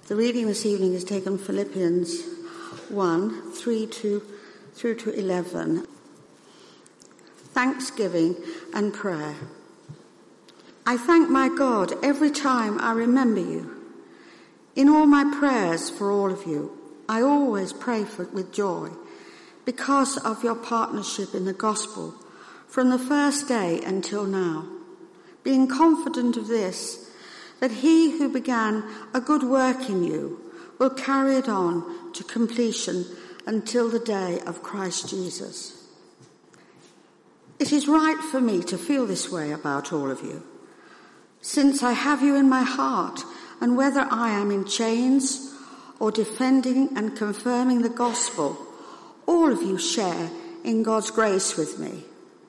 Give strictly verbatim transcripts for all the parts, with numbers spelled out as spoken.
The reading this evening is taken from Philippians one, three to, through to eleven. Thanksgiving and prayer. I thank my God every time I remember you. In all my prayers for all of you, I always pray for, with joy because of your partnership in the gospel from the first day until now, being confident of this, that he who began a good work in you will carry it on to completion until the day of Christ Jesus. It is right for me to feel this way about all of you, since I have you in my heart, and whether I am in chains or defending and confirming the gospel, all of you share in God's grace with me.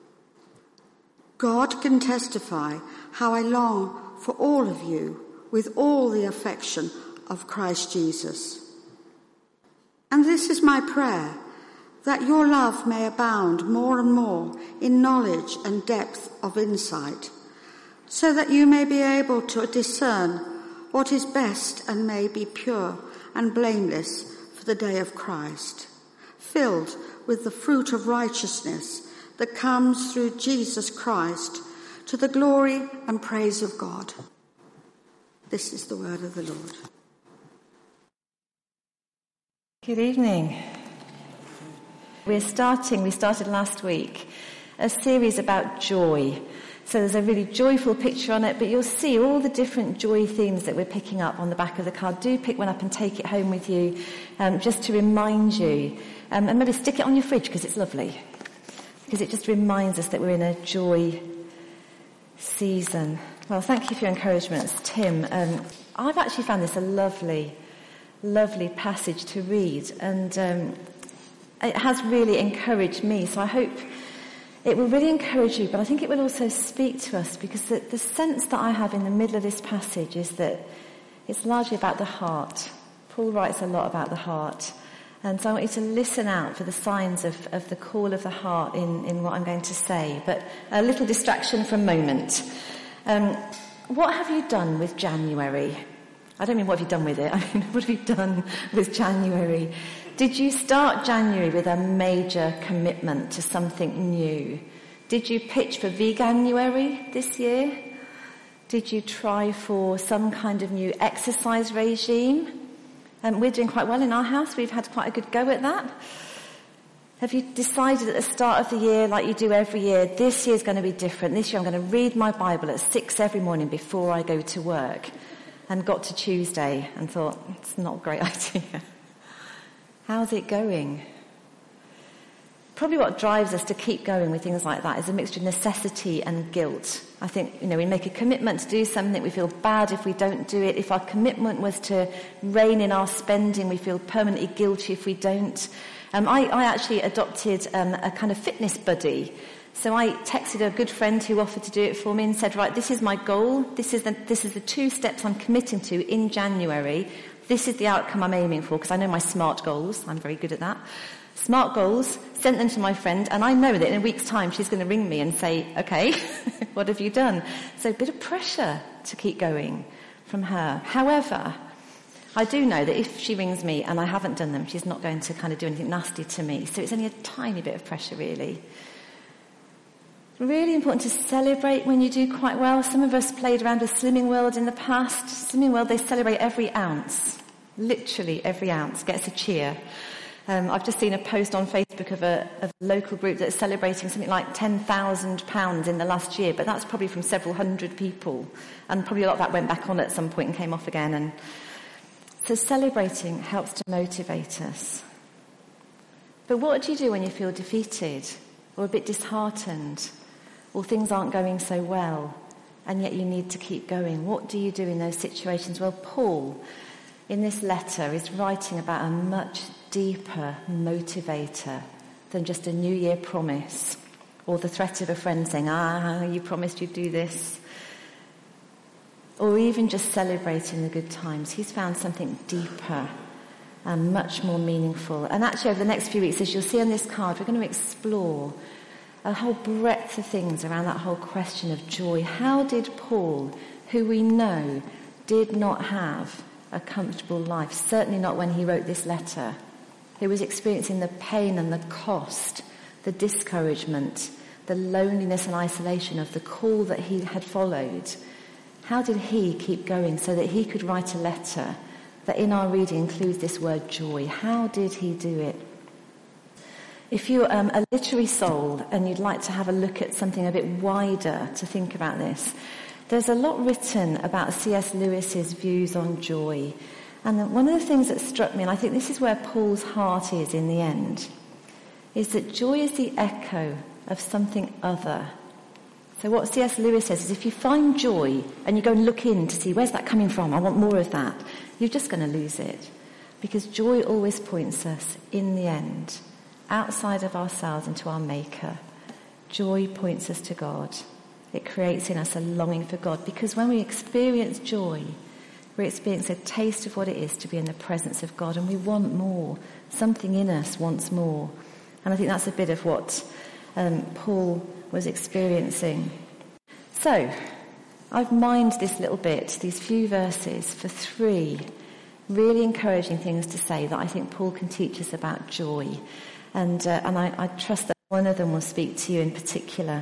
God can testify how I long for all of you with all the affection of Christ Jesus. And this is my prayer, that your love may abound more and more in knowledge and depth of insight, so that you may be able to discern what is best and may be pure and blameless for the day of Christ, filled with the fruit of righteousness that comes through Jesus Christ, to the glory and praise of God. This is the word of the Lord. Good evening. We're starting, we started last week, a series about joy. So there's a really joyful picture on it, but you'll see all the different joy themes that we're picking up on the back of the card. Do pick one up and take it home with you, um, just to remind you. Um, and maybe stick it on your fridge because it's lovely. Because it just reminds us that we're in a joy season. Well, thank you for your encouragements, Tim. Um, I've actually found this a lovely, lovely passage to read, and um, it has really encouraged me. So I hope it will really encourage you, but I think it will also speak to us, because the, the sense that I have in the middle of this passage is that it's largely about the heart. Paul writes a lot about the heart. And so I want you to listen out for the signs of, of the call of the heart in, in what I'm going to say. But a little distraction for a moment. Um, what have you done with January? I don't mean what have you done with it. I mean, what have you done with January? Did you start January with a major commitment to something new? Did you pitch for Veganuary this year? Did you try for some kind of new exercise regime? Um, we're doing quite well in our house. We've had quite a good go at that. Have you decided at the start of the year, like you do every year, this year's going to be different. This year I'm going to read my Bible at six every morning before I go to work. And got to Tuesday and thought, it's not a great idea. How's it going? Probably what drives us to keep going with things like that is a mixture of necessity and guilt. I think, you know, we make a commitment to do something, we feel bad if we don't do it. If our commitment was to rein in our spending, we feel permanently guilty if we don't. Um, I, I actually adopted um, a kind of fitness buddy. So I texted a good friend who offered to do it for me and said, right, this is my goal. This is the, this is the two steps I'm committing to in January. This is the outcome I'm aiming for, because I know my SMART goals. I'm very good at that. SMART goals, sent them to my friend, and I know that in a week's time she's going to ring me and say, okay, what have you done? So a bit of pressure to keep going from her. However, I do know that if she rings me and I haven't done them, she's not going to kind of do anything nasty to me. So it's only a tiny bit of pressure, really. Really important to celebrate when you do quite well. Some of us played around with Slimming World in the past. Slimming World, they celebrate every ounce. Literally every ounce gets a cheer. Um, I've just seen a post on Facebook of a, of a local group that's celebrating something like ten thousand pounds in the last year, but that's probably from several hundred people. And probably a lot of that went back on at some point and came off again. And so celebrating helps to motivate us. But what do you do when you feel defeated or a bit disheartened, or things aren't going so well, and yet you need to keep going? What do you do in those situations? Well, Paul, in this letter, is writing about a much deeper motivator than just a New Year promise or the threat of a friend saying, ah, you promised you'd do this. Or even just celebrating the good times. He's found something deeper and much more meaningful. And actually, over the next few weeks, as you'll see on this card, we're going to explore a whole breadth of things around that whole question of joy. How did Paul, who we know did not have a comfortable life, certainly not when he wrote this letter. He was experiencing the pain and the cost, the discouragement, the loneliness and isolation of the call that he had followed. How did he keep going so that he could write a letter that in our reading includes this word joy? How did he do it? If you're um, a literary soul and you'd like to have a look at something a bit wider to think about this, there's a lot written about C S Lewis's views on joy. And one of the things that struck me, and I think this is where Paul's heart is in the end, is that joy is the echo of something other. So what C S Lewis says is if you find joy and you go and look in to see where's that coming from, I want more of that, you're just going to lose it. Because joy always points us, in the end, outside of ourselves and to our Maker. Joy points us to God. It creates in us a longing for God. Because when we experience joy, we experience a taste of what it is to be in the presence of God. And we want more. Something in us wants more. And I think that's a bit of what um, Paul was experiencing. So, I've mined this little bit, these few verses, for three really encouraging things to say that I think Paul can teach us about joy. And, uh, and I, I trust that one of them will speak to you in particular.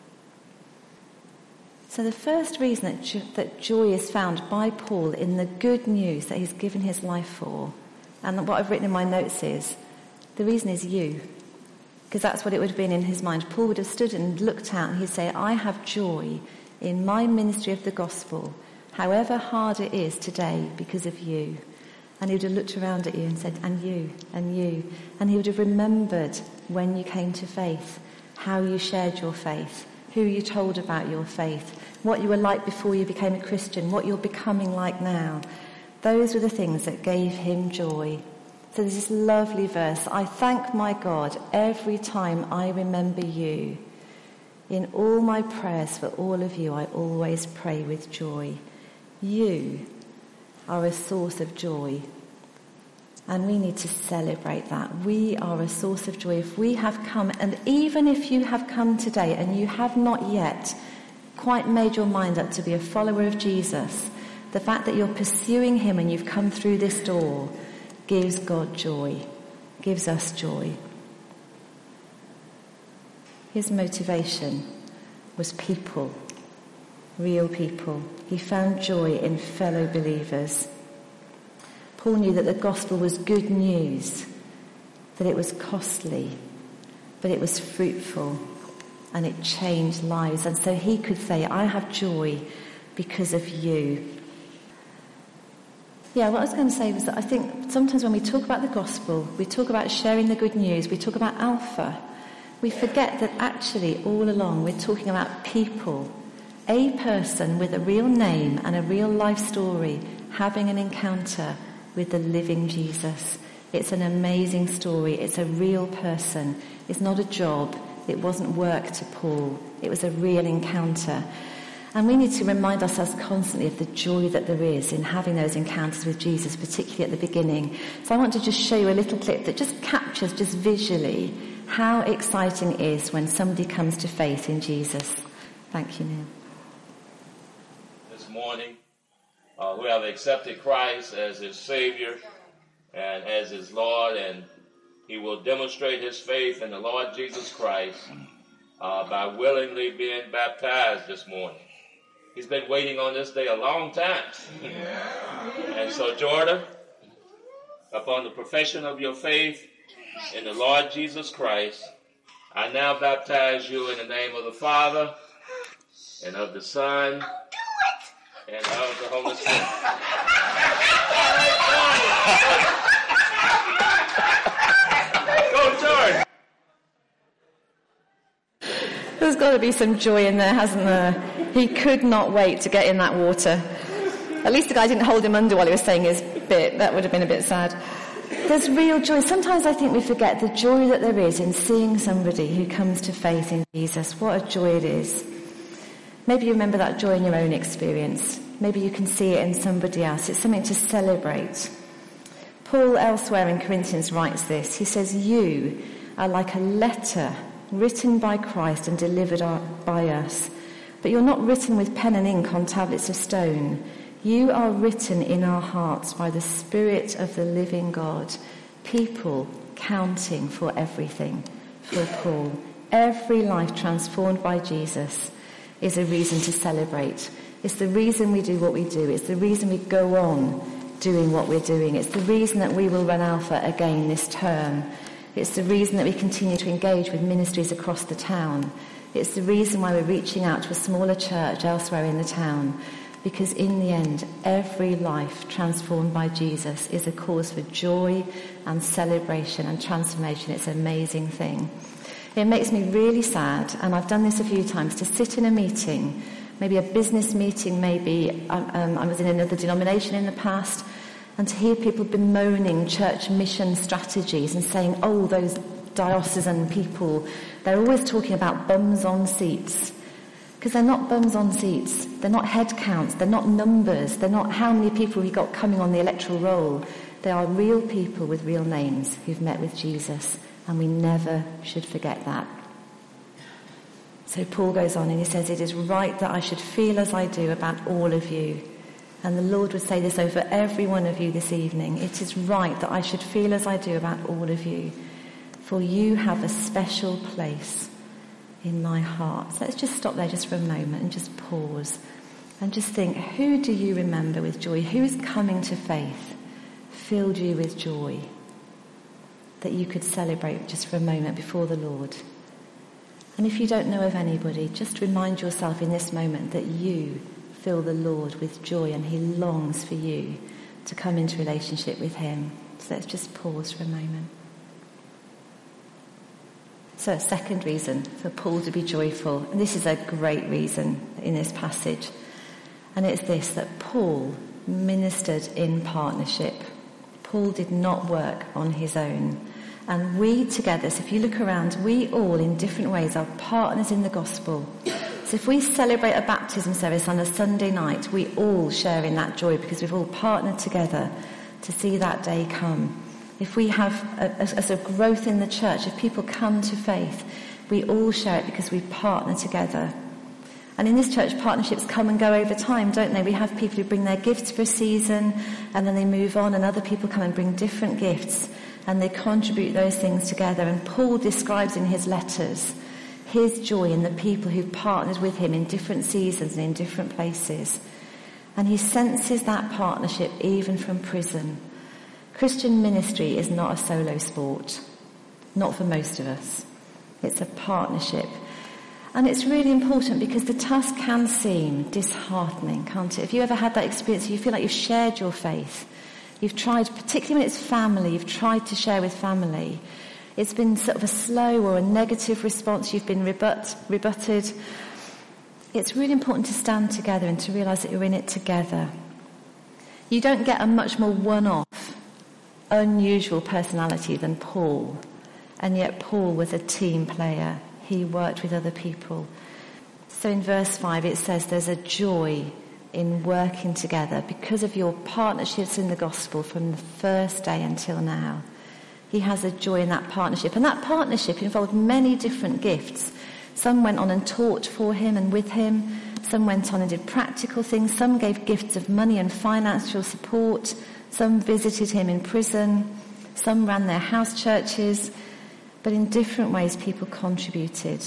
So the first reason that, jo- that joy is found by Paul in the good news that he's given his life for, and what I've written in my notes is, the reason is you. Because that's what it would have been in his mind. Paul would have stood and looked out and he'd say, I have joy in my ministry of the gospel, however hard it is today because of you. And he would have looked around at you and said, and you, and you. And he would have remembered when you came to faith, how you shared your faith, who you told about your faith, what you were like before you became a Christian, what you're becoming like now. Those were the things that gave him joy. So there's this lovely verse, I thank my God every time I remember you. In all my prayers for all of you, I always pray with joy. You are a source of joy. And we need to celebrate that. We are a source of joy. If we have come, and even if you have come today and you have not yet quite made your mind up to be a follower of Jesus, the fact that you're pursuing him and you've come through this door gives God joy, gives us joy. His motivation was people, real people. He found joy in fellow believers. Paul knew that the gospel was good news, that it was costly, but it was fruitful, and it changed lives. And so he could say, I have joy because of you. Yeah, what I was going to say was that I think sometimes when we talk about the gospel, we talk about sharing the good news, we talk about Alpha, we forget that actually all along we're talking about people, a person with a real name and a real life story having an encounter with the living Jesus. It's an amazing story. It's a real person. It's not a job. It wasn't work to Paul. It was a real encounter. And we need to remind ourselves constantly of the joy that there is in having those encounters with Jesus, particularly at the beginning. So I want to just show you a little clip that just captures, just visually, how exciting it is when somebody comes to faith in Jesus. Thank you, Neil. This morning, uh, who have accepted Christ as his Savior and as his Lord, and he will demonstrate his faith in the Lord Jesus Christ uh, by willingly being baptized this morning. He's been waiting on this day a long time. And so, Jordan, upon the profession of your faith in the Lord Jesus Christ, I now baptize you in the name of the Father and of the Son and of the Holy Spirit. Go, Jordan! There's got to be some joy in there, hasn't there? He could not wait to get in that water. At least the guy didn't hold him under while he was saying his bit. That would have been a bit sad. There's real joy. Sometimes I think we forget the joy that there is in seeing somebody who comes to faith in Jesus. What a joy it is. Maybe you remember that joy in your own experience. Maybe you can see it in somebody else. It's something to celebrate. Paul elsewhere in Corinthians writes this. He says, you are like a letter written by Christ and delivered by us. But you're not written with pen and ink on tablets of stone. You are written in our hearts by the Spirit of the living God. People counting for everything. For Paul, every life transformed by Jesus is a reason to celebrate. It's the reason we do what we do. It's the reason we go on doing what we're doing. It's the reason that we will run Alpha again this term. It's the reason that we continue to engage with ministries across the town. It's the reason why we're reaching out to a smaller church elsewhere in the town. Because in the end, every life transformed by Jesus is a cause for joy and celebration and transformation. It's an amazing thing. It makes me really sad, and I've done this a few times, to sit in a meeting, maybe a business meeting, maybe um, I was in another denomination in the past, and to hear people bemoaning church mission strategies and saying, oh, those diocesan people, they're always talking about bums on seats. Because they're not bums on seats, they're not head counts, they're not numbers, they're not how many people we got coming on the electoral roll. They are real people with real names who've met with Jesus, and we never should forget that. So Paul goes on and he says, it is right that I should feel as I do about all of you. And the Lord would say this over every one of you this evening. It is right that I should feel as I do about all of you, for you have a special place in my heart. So let's just stop there just for a moment and just pause and just think, who do you remember with joy? Who's coming to faith filled you with joy that you could celebrate just for a moment before the Lord? And if you don't know of anybody, just remind yourself in this moment that you fill the Lord with joy and he longs for you to come into relationship with him. So let's just pause for a moment. So a second reason for Paul to be joyful, and this is a great reason in this passage, and it's this, that Paul ministered in partnership. Paul did not work on his own. And we together, so if you look around, we all in different ways are partners in the gospel. So if we celebrate a baptism service on a Sunday night, we all share in that joy because we've all partnered together to see that day come. If we have a, a, a sort of growth in the church, if people come to faith, we all share it because we partner together. And in this church, partnerships come and go over time, don't they? We have people who bring their gifts for a season and then they move on, and other people come and bring different gifts and they contribute those things together. And Paul describes in his letters his joy in the people who've partnered with him in different seasons and in different places. And he senses that partnership even from prison. Christian ministry is not a solo sport, not for most of us. It's a partnership. And it's really important because the task can seem disheartening, can't it? Have you ever had that experience? You feel like you've shared your faith. You've tried, particularly when it's family, you've tried to share with family. It's been sort of a slow or a negative response. You've been rebut, rebutted. It's really important to stand together and to realise that you're in it together. You don't get a much more one-off, unusual personality than Paul, and yet Paul was a team player. He worked with other people. So in verse five it says there's a joy in working together because of your partnerships in the gospel from the first day until now. He has a joy in that partnership, and that partnership involved many different gifts. Some went on and taught for him and with him. Some went on and did practical things. Some gave gifts of money and financial support. Some visited him in prison. Some ran their house churches. But in different ways, people contributed.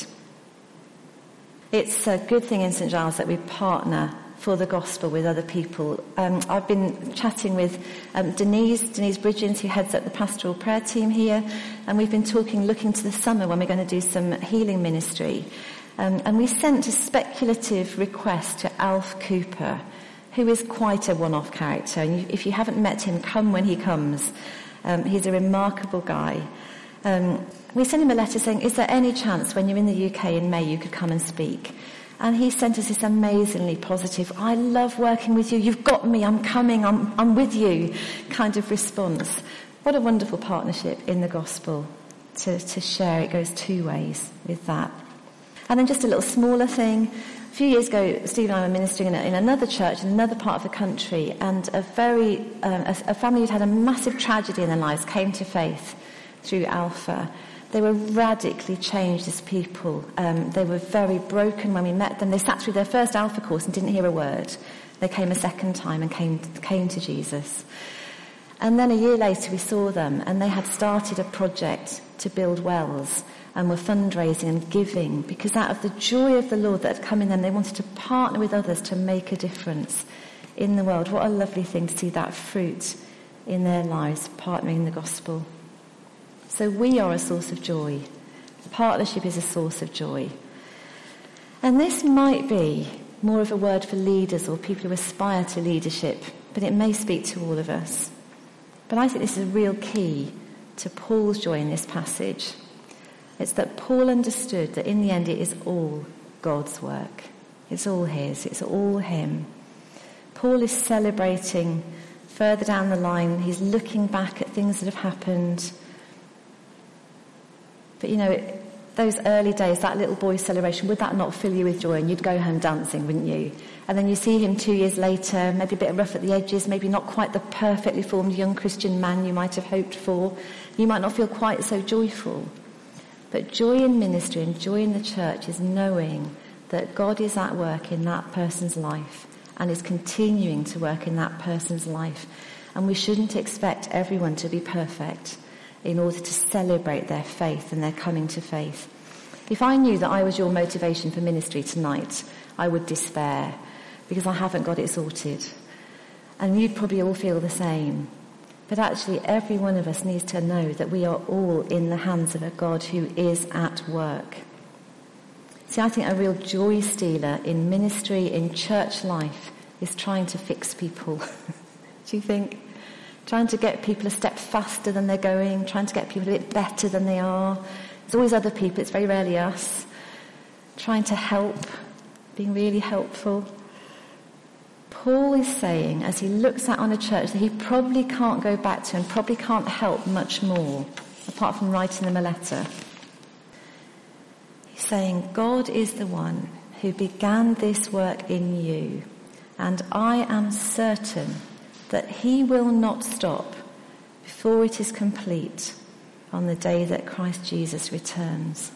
It's a good thing in Saint Giles that we partner for the gospel with other people. Um, I've been chatting with um, Denise, Denise Bridgens, who heads up the pastoral prayer team here, and we've been talking, looking to the summer when we're going to do some healing ministry. Um, and we sent a speculative request to Alf Cooper, who is quite a one-off character. And if you haven't met him, come when he comes. Um, he's a remarkable guy. Um, we sent him a letter saying, is there any chance when you're in the U K in May you could come and speak? And he sent us this amazingly positive, I love working with you, you've got me, I'm coming, I'm, I'm with you kind of response. What a wonderful partnership in the gospel to, to share. It goes two ways with that. And then just a little smaller thing. A few years ago, Steve and I were ministering in, a, in another church in another part of the country, and a very um, a, a family who'd had a massive tragedy in their lives came to faith through Alpha. They were radically changed as people. Um, they were very broken when we met them. They sat through their first Alpha course and didn't hear a word. They came a second time and came, came to Jesus. And then a year later we saw them, and they had started a project to build wells and were fundraising and giving, because out of the joy of the Lord that had come in them, they wanted to partner with others to make a difference in the world. What a lovely thing to see that fruit in their lives, partnering in the gospel. So we are a source of joy. Partnership is a source of joy. And this might be more of a word for leaders or people who aspire to leadership, but it may speak to all of us. But I think this is a real key to Paul's joy in this passage. It's that Paul understood that in the end it is all God's work. It's all his. It's all him. Paul is celebrating further down the line. He's looking back at things that have happened. But, you know, those early days, that little boy's celebration, would that not fill you with joy? And you'd go home dancing, wouldn't you? And then you see him two years later, maybe a bit rough at the edges, maybe not quite the perfectly formed young Christian man you might have hoped for. You might not feel quite so joyful. But joy in ministry and joy in the church is knowing that God is at work in that person's life and is continuing to work in that person's life. And we shouldn't expect everyone to be perfect in order to celebrate their faith and their coming to faith. If I knew that I was your motivation for ministry tonight, I would despair because I haven't got it sorted. And you'd probably all feel the same. But actually, every one of us needs to know that we are all in the hands of a God who is at work. See, I think a real joy stealer in ministry, in church life, is trying to fix people. Do you think? Trying to get people a step faster than they're going, trying to get people a bit better than they are. There's always other people, it's very rarely us. Trying to help, being really helpful. Paul is saying, as he looks out on a church that he probably can't go back to and probably can't help much more, apart from writing them a letter. He's saying, God is the one who began this work in you, and I am certain that he will not stop before it is complete on the day that Christ Jesus returns.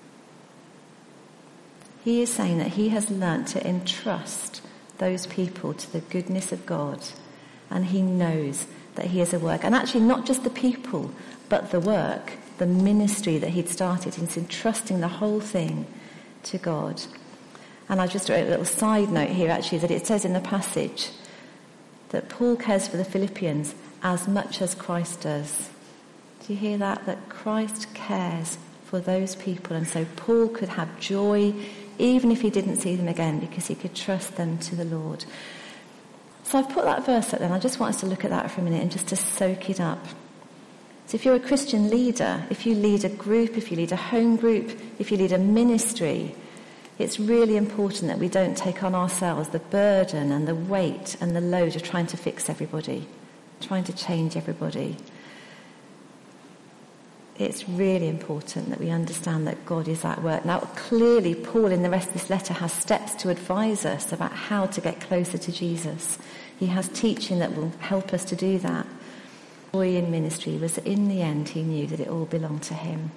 He is saying that he has learnt to entrust those people to the goodness of God, and he knows that he is at work. And actually not just the people, but the work, the ministry that he'd started. He's entrusting the whole thing to God. And I just wrote a little side note here actually, that it says in the passage that Paul cares for the Philippians as much as Christ does. Do you hear that? That Christ cares for those people, and so Paul could have joy even if he didn't see them again, because he could trust them to the Lord. So I've put that verse up there, and I just want us to look at that for a minute and just to soak it up. So if you're a Christian leader, if you lead a group, if you lead a home group, if you lead a ministry, it's really important that we don't take on ourselves the burden and the weight and the load of trying to fix everybody, trying to change everybody. It's really important that we understand that God is at work. Now, clearly, Paul in the rest of this letter has steps to advise us about how to get closer to Jesus. He has teaching that will help us to do that. Joy in ministry was that in the end he knew that it all belonged to him.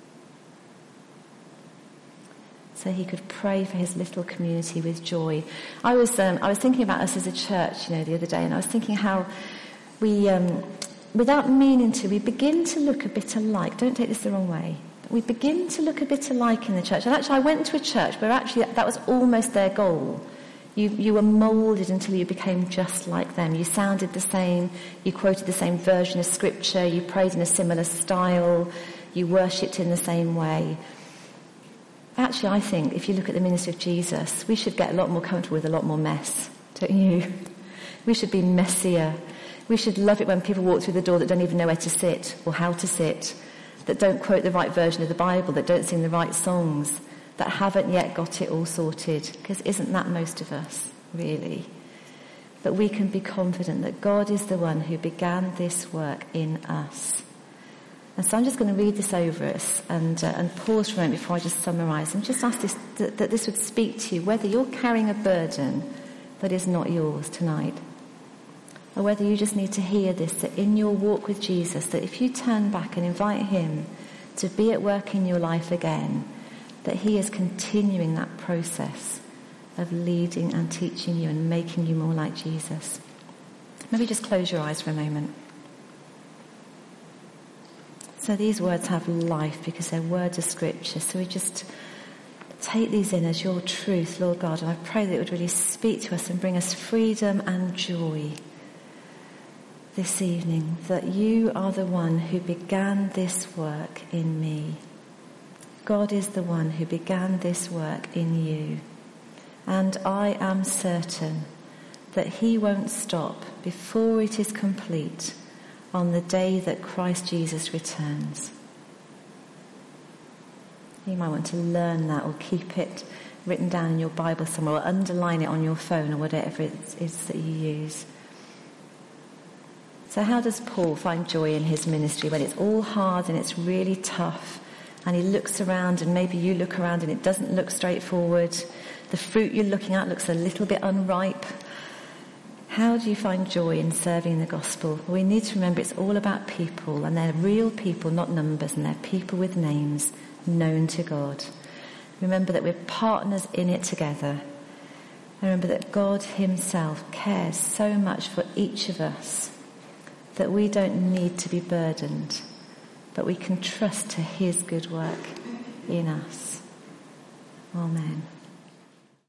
So he could pray for his little community with joy. I was um, I was thinking about us as a church, you know, the other day, and I was thinking how we... Um, without meaning to, we begin to look a bit alike. Don't take this the wrong way. But we begin to look a bit alike in the church. And actually, I went to a church where actually that was almost their goal. You, you were moulded until you became just like them. You sounded the same. You quoted the same version of scripture. You prayed in a similar style. You worshipped in the same way. Actually, I think if you look at the ministry of Jesus, we should get a lot more comfortable with a lot more mess, don't you? We should be messier. We should love it when people walk through the door that don't even know where to sit or how to sit, that don't quote the right version of the Bible, that don't sing the right songs, that haven't yet got it all sorted. Because isn't that most of us, really? But we can be confident that God is the one who began this work in us. And so I'm just going to read this over us and, uh, and pause for a moment before I just summarise and just ask this, that, that this would speak to you, whether you're carrying a burden that is not yours tonight, or whether you just need to hear this, that in your walk with Jesus, that if you turn back and invite him to be at work in your life again, that he is continuing that process of leading and teaching you and making you more like Jesus. Maybe just close your eyes for a moment. So these words have life because they're words of Scripture. So we just take these in as your truth, Lord God, and I pray that it would really speak to us and bring us freedom and joy this evening, that you are the one who began this work in me. God is the one who began this work in you. And I am certain that he won't stop before it is complete on the day that Christ Jesus returns. You might want to learn that or keep it written down in your Bible somewhere or underline it on your phone or whatever it is that you use. So how does Paul find joy in his ministry when it's all hard and it's really tough and he looks around and maybe you look around and it doesn't look straightforward? The fruit you're looking at looks a little bit unripe. How do you find joy in serving the gospel? Well, we need to remember it's all about people, and they're real people, not numbers, and they're people with names known to God. Remember that we're partners in it together. Remember that God himself cares so much for each of us that we don't need to be burdened, but we can trust to his good work in us. Amen.